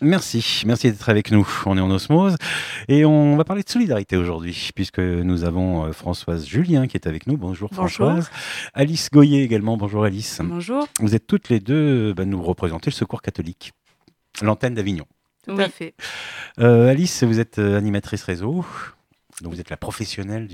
Merci d'être avec nous. On est en osmose et on va parler de solidarité aujourd'hui puisque nous avons Françoise Julien qui est avec nous. Bonjour Françoise. Alice Goyer également. Bonjour Alice. Bonjour. Vous êtes toutes les deux, nous représentez le Secours catholique, l'antenne d'Avignon. Tout à fait. Alice, vous êtes animatrice réseau, donc vous êtes la professionnelle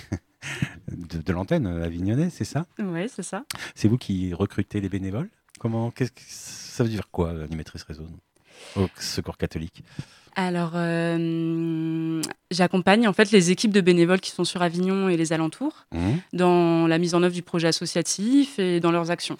de l'antenne avignonnaise, c'est ça ? Oui, c'est ça. C'est vous qui recrutez les bénévoles ? Qu'est-ce que ça veut dire quoi, animatrice réseau au Secours catholique ? Alors, j'accompagne en fait les équipes de bénévoles qui sont sur Avignon et les alentours dans la mise en œuvre du projet associatif et dans leurs actions.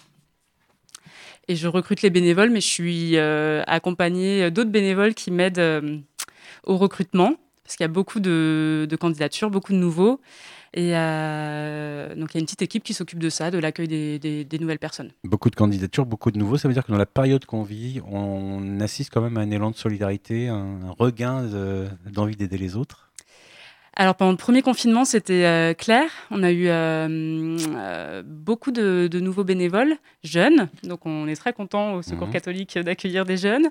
Et je recrute les bénévoles, mais je suis accompagnée d'autres bénévoles qui m'aident au recrutement, parce qu'il y a beaucoup de candidatures, beaucoup de nouveaux. Et donc, il y a une petite équipe qui s'occupe de ça, de l'accueil des nouvelles personnes. Beaucoup de candidatures, beaucoup de nouveaux. Ça veut dire que dans la période qu'on vit, on assiste quand même à un élan de solidarité, un regain d'envie d'aider les autres. Alors, pendant le premier confinement, c'était clair. On a eu beaucoup de nouveaux bénévoles, jeunes. Donc, on est très contents au Secours catholique d'accueillir des jeunes.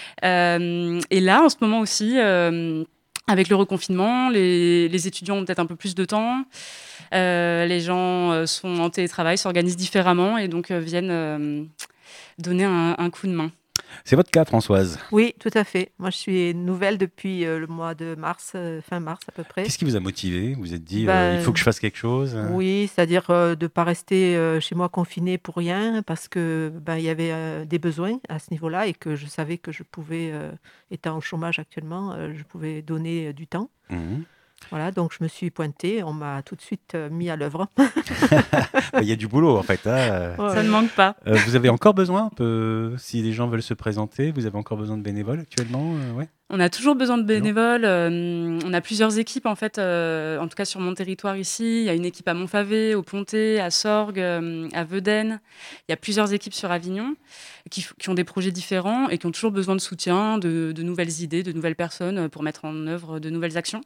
Et là, en ce moment aussi, avec le reconfinement, les étudiants ont peut-être un peu plus de temps. Les gens sont en télétravail, s'organisent différemment et donc viennent donner un coup de main. C'est votre cas, Françoise ? Oui, tout à fait. Moi, je suis nouvelle depuis le mois de mars, fin mars à peu près. Qu'est-ce qui vous a motivé ? Vous vous êtes dit, il faut que je fasse quelque chose ? Oui, c'est-à-dire de ne pas rester chez moi confinée pour rien, parce que il y avait des besoins à ce niveau-là et que je savais que je pouvais, étant au chômage actuellement, je pouvais donner du temps. Voilà, donc je me suis pointée, on m'a tout de suite mis à l'œuvre. Il y a du boulot en fait. Ça ne manque pas. Vous avez encore besoin, si les gens veulent se présenter, vous avez encore besoin de bénévoles actuellement ? Ouais. On a toujours besoin de bénévoles. On a plusieurs équipes en fait, en tout cas sur mon territoire ici. Il y a une équipe à Montfavet, au Pontet, à Sorgues, à Veden. Il y a plusieurs équipes sur Avignon qui ont des projets différents et qui ont toujours besoin de soutien, de nouvelles idées, de nouvelles personnes pour mettre en œuvre de nouvelles actions.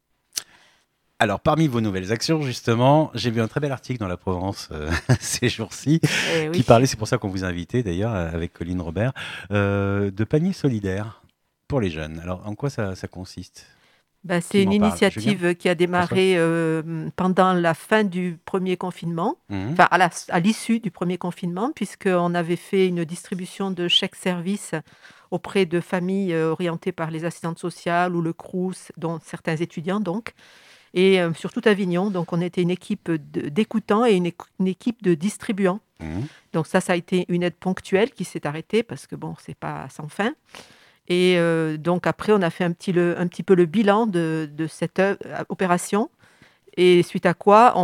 Alors, parmi vos nouvelles actions, justement, j'ai vu un très bel article dans La Provence ces jours-ci qui parlait, c'est pour ça qu'on vous a invité d'ailleurs, avec Colline Robert, de paniers solidaires pour les jeunes. Alors, en quoi ça consiste ? C'est une initiative qui a démarré pendant la fin du premier confinement, à l'issue du premier confinement, puisqu'on avait fait une distribution de chèques services auprès de familles orientées par les assistantes sociales ou le Crous, dont certains étudiants donc. Et sur tout Avignon, donc on était une équipe d'écoutants et une équipe de distribuants. Donc ça a été une aide ponctuelle qui s'est arrêtée parce que c'est pas sans fin. Et donc après, on a fait un petit peu le bilan de cette opération. Et suite à quoi,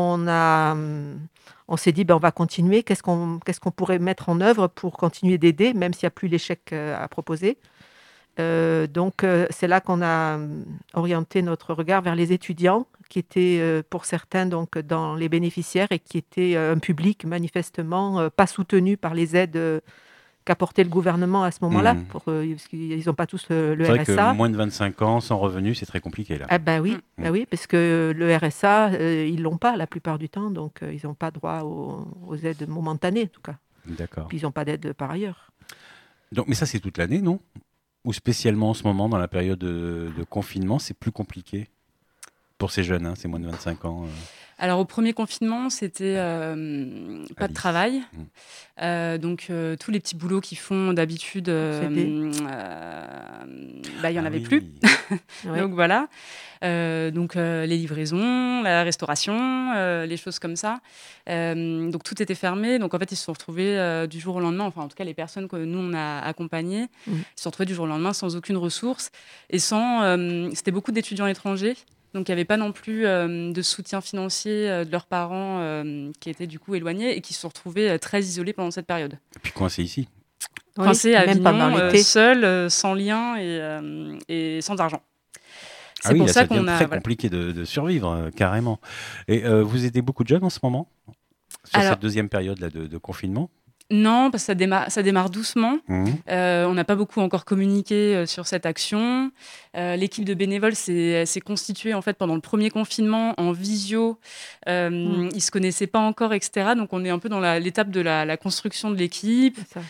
on s'est dit, on va continuer. Qu'est-ce qu'on pourrait mettre en œuvre pour continuer d'aider, même s'il n'y a plus les chèques à proposer. Donc c'est là qu'on a orienté notre regard vers les étudiants qui étaient pour certains donc dans les bénéficiaires et qui étaient un public manifestement pas soutenu par les aides qu'apportait le gouvernement à ce moment-là. Parce qu'ils n'ont pas tous le RSA. C'est vrai que moins de 25 ans sans revenu, c'est très compliqué là. Oui, parce que le RSA, ils l'ont pas la plupart du temps, donc ils n'ont pas droit aux aides momentanées en tout cas. D'accord. Puis ils n'ont pas d'aide par ailleurs. Donc, mais ça c'est toute l'année, non ? Ou spécialement en ce moment, dans la période de confinement, c'est plus compliqué pour ces jeunes, c'est moins de 25 ans. Alors, au premier confinement, c'était pas de travail. Donc, tous les petits boulots qu'ils font d'habitude, il n'y en avait plus. Donc, voilà. Donc, les livraisons, la restauration, les choses comme ça. Donc, tout était fermé. Donc, en fait, ils se sont retrouvés du jour au lendemain. Enfin, en tout cas, les personnes que nous, on a accompagnées, ils se sont retrouvés du jour au lendemain sans aucune ressource. Et c'était beaucoup d'étudiants étrangers. Donc, il n'y avait pas non plus de soutien financier de leurs parents qui étaient du coup éloignés et qui se sont retrouvés très isolés pendant cette période. Et puis coincés ici. Coincés à Avignon, seuls, sans lien et sans argent. C'est pour ça qu'on a très compliqué de survivre, carrément. Et vous aidez beaucoup de jeunes en ce moment, sur cette deuxième période là, de confinement ? Non, parce que ça démarre doucement. On n'a pas beaucoup encore communiqué sur cette action. L'équipe de bénévoles s'est constituée en fait pendant le premier confinement en visio. Ils se connaissaient pas encore, etc. Donc on est un peu dans l'étape de la construction de l'équipe.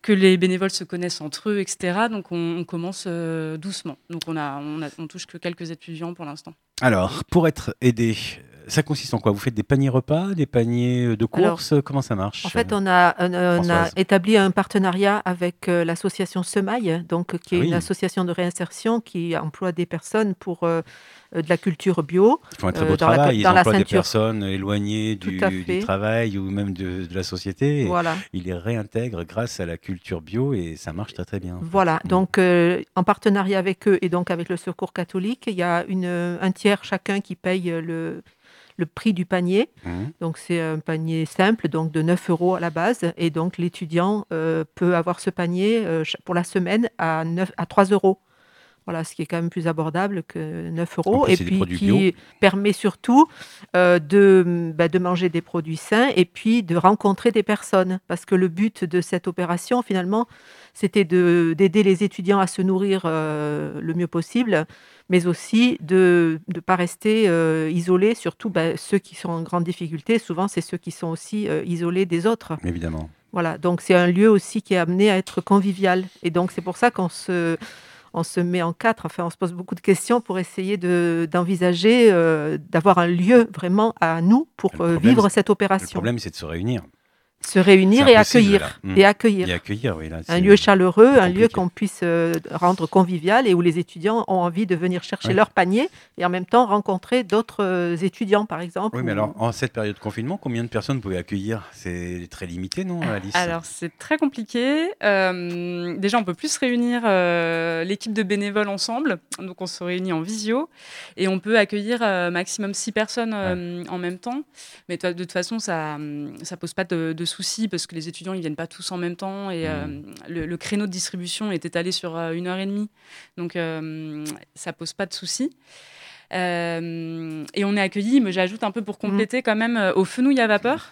que les bénévoles se connaissent entre eux, etc. Donc on commence doucement. Donc on touche que quelques étudiants pour l'instant. Alors, pour être aidé, ça consiste en quoi? Vous faites des paniers repas, des paniers de courses? Comment ça marche? En fait, on a établi un partenariat avec l'association Semaille, donc, qui est une association de réinsertion qui emploie des personnes pour de la culture bio. Ils font un très beau travail. Ils emploient des personnes éloignées du travail ou même de la société. Et ils les réintègrent grâce à la culture bio et ça marche très très bien. Voilà, donc en partenariat avec eux et donc avec le Secours catholique, il y a un tiers chacun qui paye le prix du panier. Donc c'est un panier simple, donc de 9 € à la base. Et donc l'étudiant peut avoir ce panier pour la semaine à 3 €. Voilà, ce qui est quand même plus abordable que 9 €. Et puis qui permet surtout de manger des produits sains et puis de rencontrer des personnes. Parce que le but de cette opération, finalement, c'était d'aider les étudiants à se nourrir le mieux possible, mais aussi de ne pas rester isolés, surtout ceux qui sont en grande difficulté. Souvent, c'est ceux qui sont aussi isolés des autres. Évidemment. Voilà, donc c'est un lieu aussi qui est amené à être convivial. Et donc, c'est pour ça qu'on se met en quatre, enfin on se pose beaucoup de questions pour essayer d'envisager d'avoir un lieu vraiment à nous pour vivre cette opération. Le problème, c'est de se réunir. Et accueillir. Et accueillir, oui. Là, un lieu chaleureux, un lieu qu'on puisse rendre convivial et où les étudiants ont envie de venir chercher leur panier et en même temps rencontrer d'autres étudiants, par exemple. Oui, mais alors, en cette période de confinement, combien de personnes vous pouvez accueillir? C'est très limité, non, Alice? Alors, c'est très compliqué. Déjà, on ne peut plus se réunir l'équipe de bénévoles ensemble. Donc, on se réunit en visio et on peut accueillir maximum 6 personnes en même temps. Mais de toute façon, ça ne pose pas de soucis parce que les étudiants ils viennent pas tous en même temps et le créneau de distribution est étalé sur 1h30, donc ça pose pas de soucis. Et on est accueillis, mais j'ajoute un peu pour compléter quand même au Fenouil à vapeur.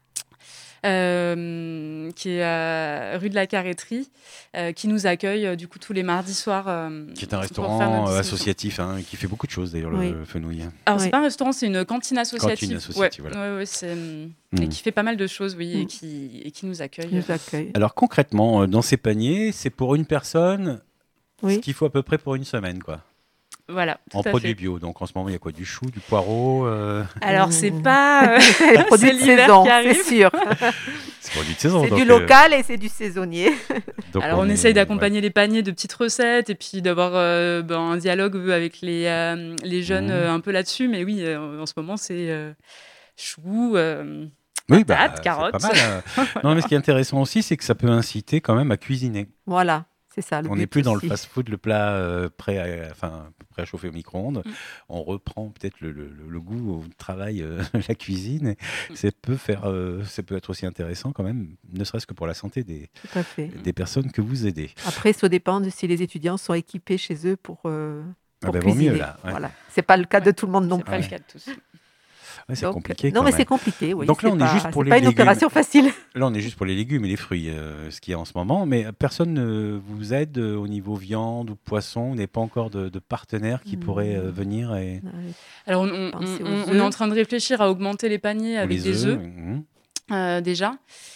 Qui est rue de la Carretterie, qui nous accueille du coup tous les mardis soirs. Qui est un restaurant associatif, qui fait beaucoup de choses d'ailleurs, le Fenouil. Alors c'est pas un restaurant, c'est une cantine associative. Voilà. Et qui fait pas mal de choses, et qui nous accueille. Alors concrètement, dans ces paniers, c'est pour une personne ce qu'il faut à peu près pour une semaine, quoi. Voilà, en produits bio. Donc en ce moment, il y a quoi? Du chou, du poireau Alors, c'est pas les produits de saison, c'est sûr. C'est produits de saison. C'est du local et c'est du saisonnier. Donc alors, on essaye d'accompagner les paniers de petites recettes et puis d'avoir un dialogue avec les jeunes un peu là-dessus. Mais oui, en ce moment, c'est chou, patates, carottes. C'est pas mal. Non, mais ce qui est intéressant aussi, c'est que ça peut inciter quand même à cuisiner. Voilà. C'est ça, on n'est plus dans le fast-food, le plat prêt à chauffer au micro-ondes. On reprend peut-être le goût au travail, la cuisine. Et ça peut être aussi intéressant quand même, ne serait-ce que pour la santé des personnes que vous aidez. Après, ça dépend de si les étudiants sont équipés chez eux pour cuisiner. Vaut mieux, là. Voilà. C'est pas le cas de tout le monde non plus. C'est pas le cas de tous. Ouais, c'est compliqué. Non, mais c'est compliqué. Oui. Donc là, on est juste pour les légumes. C'est pas une opération facile. Là, on est juste pour les légumes et les fruits, ce qu'il y a en ce moment. Mais personne ne vous aide au niveau viande ou poisson. Vous n'avez pas encore de partenaires qui pourraient venir et... Alors, on est en train de réfléchir à augmenter les paniers avec des œufs, déjà.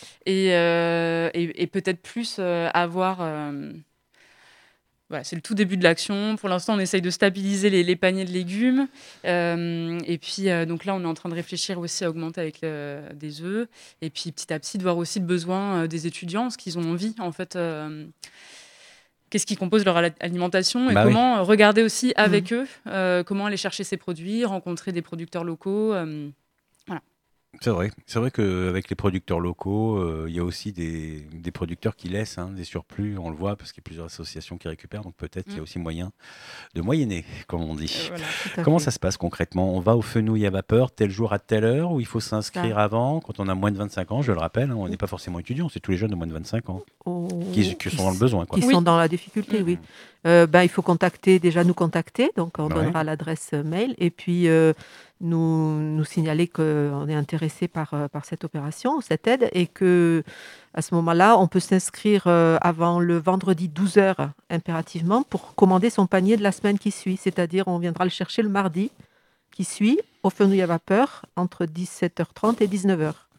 Et peut-être plus avoir... Voilà, c'est le tout début de l'action. Pour l'instant, on essaye de stabiliser les paniers de légumes. Et puis, donc là, on est en train de réfléchir aussi à augmenter avec des œufs. Et puis, petit à petit, de voir aussi le besoin des étudiants, ce qu'ils ont envie, en fait. Qu'est-ce qui compose leur alimentation et comment regarder aussi avec eux, comment aller chercher ces produits, rencontrer des producteurs locaux. Voilà. C'est vrai qu'avec les producteurs locaux, il y a aussi des producteurs qui laissent des surplus, on le voit, parce qu'il y a plusieurs associations qui récupèrent, donc peut-être qu'il y a aussi moyen de moyenner, comme on dit. Voilà, comment ça se passe concrètement? On va au Fenouil à vapeur, tel jour à telle heure, ou il faut s'inscrire avant, quand on a moins de 25 ans, je le rappelle, on n'est pas forcément étudiant, c'est tous les jeunes de moins de 25 ans qui sont dans le besoin. Qui sont dans la difficulté, oui. Il faut nous contacter, donc on donnera l'adresse mail, et puis... nous signaler qu'on est intéressé par cette opération, cette aide, et qu'à ce moment-là, on peut s'inscrire avant le vendredi 12h impérativement pour commander son panier de la semaine qui suit. C'est-à-dire, on viendra le chercher le mardi qui suit au Fenouil à vapeur entre 17h30 et 19h.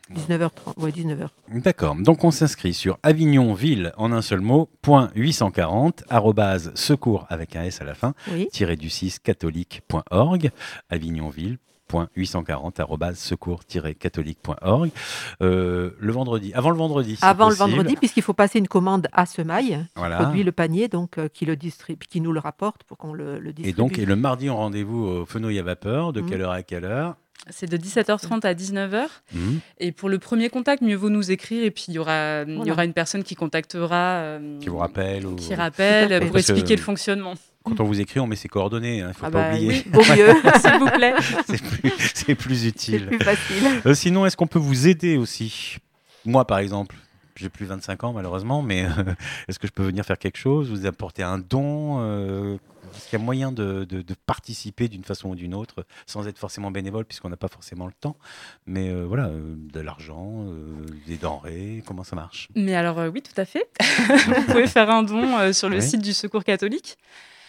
19h30, ouais, 19h. D'accord. Donc, on s'inscrit sur avignonville, en un seul mot, .840, @secours, avec un S à la fin, -du6 catholique.org, avignonville.840 @secours-catholique.org. Le vendredi, avant le vendredi. Avant le vendredi, puisqu'il faut passer une commande à Semaille, qui produit le panier, donc qui le distribue, qui nous le rapporte pour qu'on le distribue. Et le mardi, on rendez-vous au Fenouil à vapeur, de quelle heure à quelle heure? C'est de 17h30 à 19h. Et pour le premier contact, mieux vaut nous écrire. Et puis, il y aura une personne qui contactera. Qui vous rappelle. Qui rappelle pour expliquer le fonctionnement. Quand on vous écrit, on met ses coordonnées. Il ne faut pas oublier. Oui, vaut mieux, s'il vous plaît. C'est plus utile. C'est plus facile. Sinon, est-ce qu'on peut vous aider aussi? Moi, par exemple. J'ai plus 25 ans malheureusement, mais est-ce que je peux venir faire quelque chose, vous apporter un don? Est-ce qu'il y a moyen de participer d'une façon ou d'une autre, sans être forcément bénévole, puisqu'on n'a pas forcément le temps, mais voilà, de l'argent, des denrées, comment ça marche? Mais alors oui, tout à fait. Vous pouvez faire un don sur le site du Secours catholique.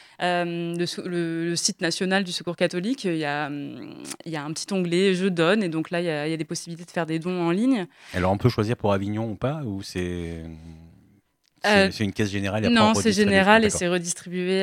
Le site national du Secours catholique, il y a un petit onglet « Je donne » et donc là, il y a des possibilités de faire des dons en ligne. Alors, on peut choisir pour Avignon ou pas, ou c'est une caisse générale et non, c'est général et c'est redistribué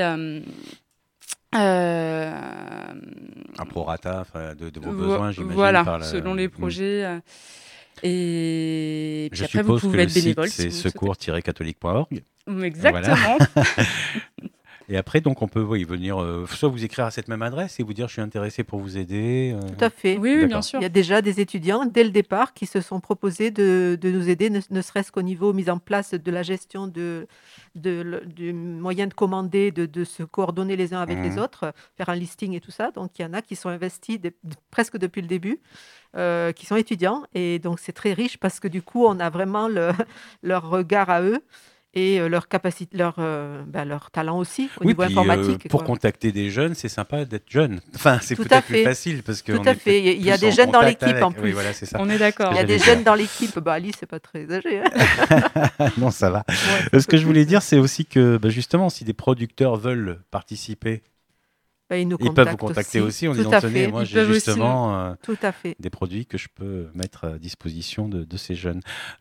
un prorata de vos besoins, j'imagine. Voilà, selon les projets. Et puis je après, vous pouvez être bénévole. C'est secours-catholique.org. Exactement. Voilà. Et après, donc, on peut venir soit vous écrire à cette même adresse et vous dire « je suis intéressé pour vous aider ». Tout à fait. Oui, bien sûr. Il y a déjà des étudiants, dès le départ, qui se sont proposés de nous aider, ne serait-ce qu'au niveau mise en place de la gestion du moyen de commander, de se coordonner les uns avec les autres, faire un listing et tout ça. Donc, il y en a qui sont investis presque depuis le début, qui sont étudiants. Et donc, c'est très riche parce que du coup, on a vraiment leur regard à eux. Et leur capacité, leur talent aussi au niveau informatique. Pour contacter des jeunes, c'est sympa d'être jeune. Enfin, c'est peut-être plus facile parce que. Tout à fait. Il y a des jeunes dans l'équipe en plus. Oui, voilà, c'est ça. On est d'accord. Il y a des jeunes dans l'équipe. Alice, c'est pas très âgé. Non, ça va. Ce que je voulais dire, c'est aussi que justement, si des producteurs veulent participer, ils peuvent vous contacter aussi en disant tenez, moi j'ai justement des produits que je peux mettre à disposition de ces jeunes.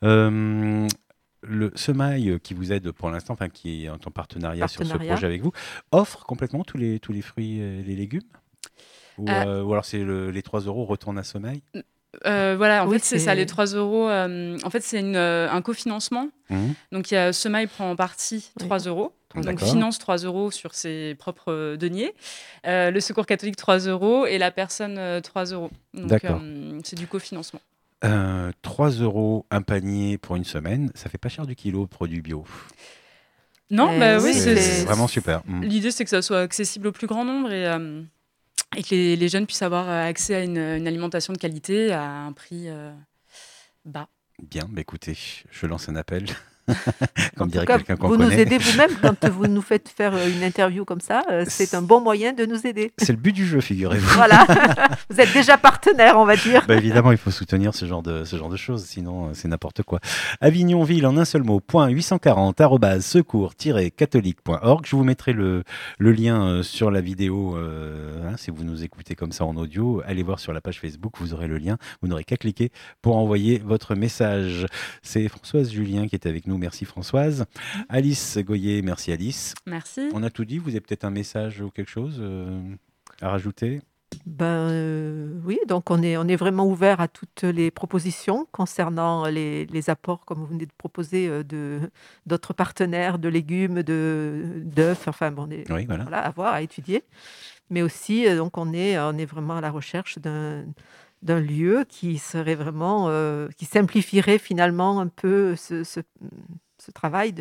Le Semaille qui vous aide pour l'instant, qui est en partenariat sur ce projet avec vous, offre complètement tous les fruits et les légumes ou alors c'est les 3 € retournent à Semaille? Voilà, en fait, c'est ça, les 3 €. En fait, c'est un cofinancement. Donc, Semaille prend en partie 3 €. Donc, finance 3 € sur ses propres deniers. Le Secours catholique, 3 € et la personne, 3 €. Donc, c'est du cofinancement. 3 € un panier pour une semaine, ça fait pas cher du kilo de produits bio. Non, oui, c'est vraiment super. L'idée, c'est que ça soit accessible au plus grand nombre et que les jeunes puissent avoir accès à une alimentation de qualité à un prix bas. Bien, écoutez, je lance un appel. Comme dirait quelqu'un qu'on connaît. Vous nous aidez vous-même quand vous nous faites faire une interview comme ça. C'est un bon moyen de nous aider. C'est le but du jeu, figurez-vous. Voilà, vous êtes déjà partenaire, on va dire. Évidemment, il faut soutenir ce genre de choses, sinon c'est n'importe quoi. Avignonville, en un seul mot, .840 @secours-catholique.org. Je vous mettrai le lien sur la vidéo. Si vous nous écoutez comme ça en audio, allez voir sur la page Facebook, vous aurez le lien. Vous n'aurez qu'à cliquer pour envoyer votre message. C'est Françoise Julien qui est avec nous. Merci Françoise. Alice Goyer, merci Alice. Merci. On a tout dit, vous avez peut-être un message ou quelque chose à rajouter? Oui, donc on est vraiment ouvert à toutes les propositions concernant les apports, comme vous venez de proposer, d'autres partenaires, de légumes, d'œufs, voilà, à voir, à étudier. Mais aussi, donc on est vraiment à la recherche d'un lieu qui serait vraiment, qui simplifierait finalement un peu ce travail,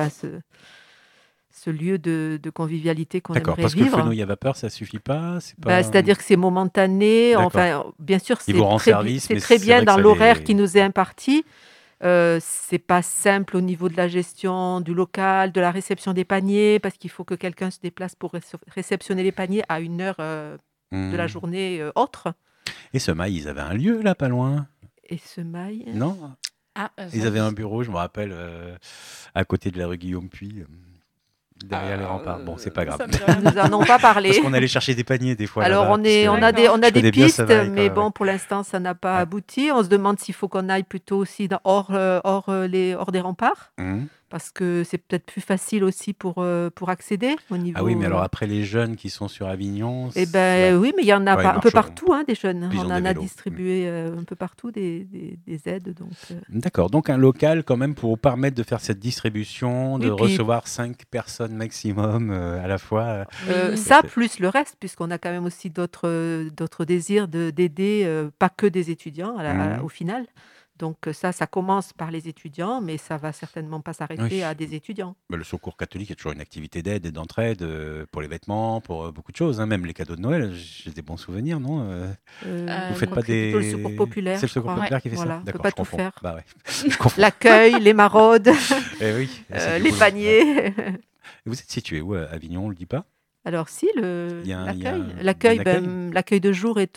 ce lieu de convivialité qu'on aimerait vivre. D'accord, parce que Fenouil à vapeur, ça suffit pas, c'est-à-dire que c'est momentané. Enfin, bien sûr, c'est très bien dans l'horaire qui nous est imparti. C'est pas simple au niveau de la gestion du local, de la réception des paniers, parce qu'il faut que quelqu'un se déplace pour réceptionner les paniers à une heure de la journée autre. Et Semaille, ils avaient un lieu là, pas loin. Et Semaille Non. Ils avaient un bureau, je me rappelle, à côté de la rue Guillaume Puy. derrière les remparts. Bon, c'est pas grave. Nous n'en avons pas parlé. Parce qu'on allait chercher des paniers des fois. Alors, là-bas, on a des pistes, mais bon, pour l'instant, ça n'a pas abouti. On se demande s'il faut qu'on aille plutôt aussi hors des remparts. Parce que c'est peut-être plus facile aussi pour accéder au niveau... Ah oui, mais alors après les jeunes qui sont sur Avignon... oui, mais il y en a un peu partout, des jeunes. On en a distribué un peu partout des aides. D'accord, donc un local quand même pour permettre de faire cette distribution, de recevoir 5 personnes maximum à la fois. Ça, plus le reste, puisqu'on a quand même aussi d'autres désirs d'aider, pas que des étudiants au final. Donc ça commence par les étudiants, mais ça va certainement pas s'arrêter à des étudiants. Le Secours catholique est toujours une activité d'aide et d'entraide pour les vêtements, pour beaucoup de choses, même les cadeaux de Noël. J'ai des bons souvenirs, non Vous faites pas des... C'est le Secours populaire. C'est le Secours populaire qui fait ça. On ne peut pas tout faire. Bah L'accueil, les maraudes, les paniers. Vous êtes situé où à Avignon, on le dit pas? Alors si, l'accueil de jour est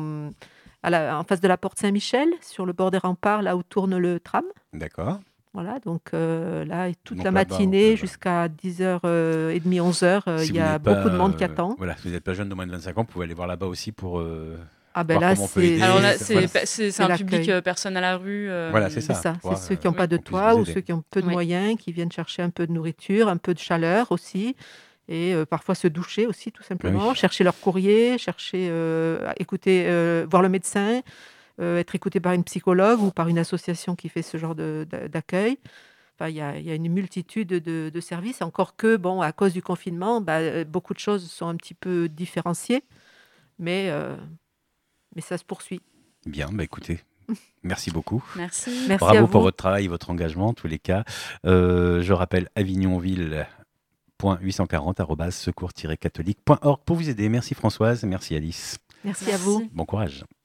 en face de la porte Saint-Michel, sur le bord des remparts, là où tourne le tram. D'accord. Voilà, donc là, toute la matinée jusqu'à 10h30, 11h, il y a beaucoup de monde qui attend. Voilà, si vous n'êtes pas jeune de moins de 25 ans, vous pouvez aller voir là-bas aussi pour voir comment on peut aider. Alors là, c'est un public personne à la rue. Voilà, c'est ça. C'est ceux qui n'ont pas de toit ou ceux qui ont peu de moyens, qui viennent chercher un peu de nourriture, un peu de chaleur aussi. Et parfois se doucher aussi, tout simplement, chercher leur courrier, écouter, voir le médecin, être écouté par une psychologue ou par une association qui fait ce genre d'accueil. Enfin, il y a une multitude de services, encore que, à cause du confinement, beaucoup de choses sont un petit peu différenciées, mais ça se poursuit. Bien, écoutez. Merci beaucoup. Merci. Bravo pour votre travail et votre engagement, en tous les cas. Je rappelle avignonville.840@secours-catholique.org pour vous aider. Merci Françoise, merci Alice. Merci à vous. Bon courage.